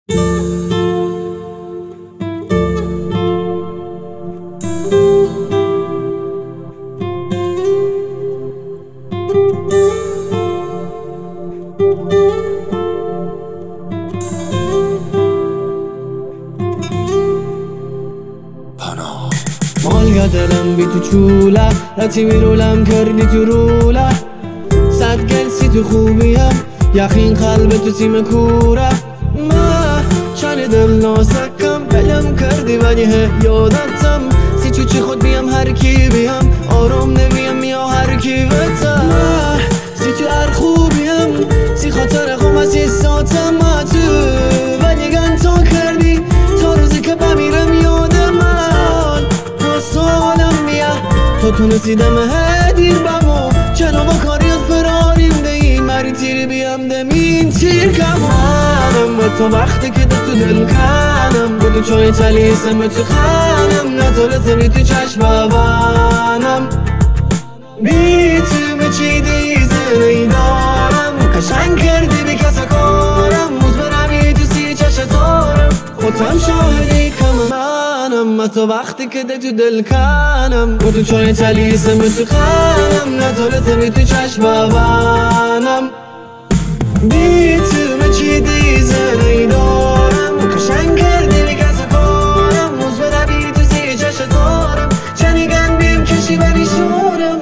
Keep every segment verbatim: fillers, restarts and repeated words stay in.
مالگا دلم بی تو چوله رتی میرولم کردی تو روله صد گلسی تو خوبیم یخین قلب تو سیم کوره ما چند دل ناسکم بلم کردی ولی یادتم سی تو چی خود بیم هر کی بیم آرام نمیم یا هر کی بتم ما سی تو هر خوبیم سی خاطر خوم سی ساتم ما تو ولی گن تا کردی تا روزی که بمیرم یادم من سالم بیا تو تونسیدم هدیر بمو جنابا کاری از فراریم دهی مری تیری بیم دمین تیر کمانم و تو وقتی که تو دل کنم بودو چای تلیسم تو خانم نتولسه بی تو چشم ببانم بی تو مچی دیزه نیدارم کشنگ کردی بی کسا کارم موز برمی تو سی چشم دارم خودم شاهدی کم منم و تو وقتی که تو دل کنم بودو چای تلیسم تو خانم نتولسه بی تو چشم ببانم بی تو مچی دیزه نیدارم کشنگ کردی بی کسا کارم موز برمی تو سی چشم دارم چنیگن بیم کشی بری شورم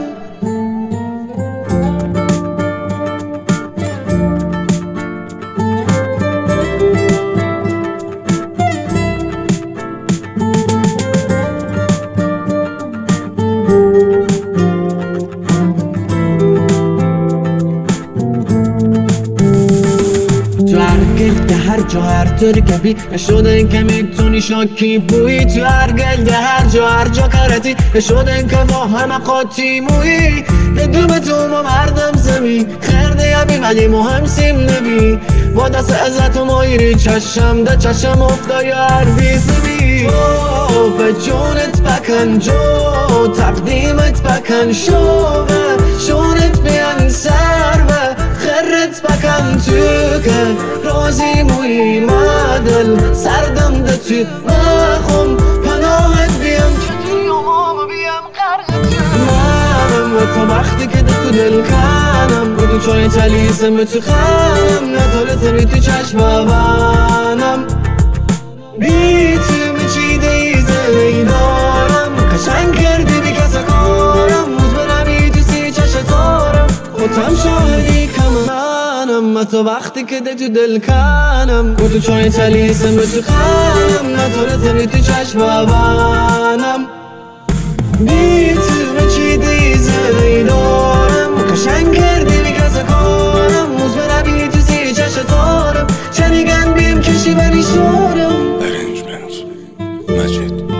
هر جا هر طوری که بی نشده که میتونی شاکی بویی تو هر گلده هر جا هر جا کرتی نشده که با همه قاطی مویی بدوم تو ما مردم زمی خرده یبی ولی مهم سیم نبی با دست ازت و مایری چشم ده چشم افتا یا هر بیزمی جو به جونت بکن جو تقدیمت بکن شوه شونت بیان سر و خرت بکن تو که رازی موی مدل سردم ده تو مخم پناهت بیم چطوری امام بیم قرقت منم و تا وقتی که تو دل کنم بودو چای تلیسم تو خانم نتولسه بی تو چشم ببانم بی تو مچی دیزه نیدارم کشنگ کردی بی کسا کارم موز برمی تو سی چشم دارم خودم شاهدی کم منم و تو وقتی که تو دل کنم بودو چای تلیسم تو خانم نتولسه بی تو چشم ببانم بی تو مچی دیزه نیدارم کشنگ کردی بی کسا کارم موز برمی تو سی چشم دارم چنیگن بیم کشی بری شورم Arrangement Majid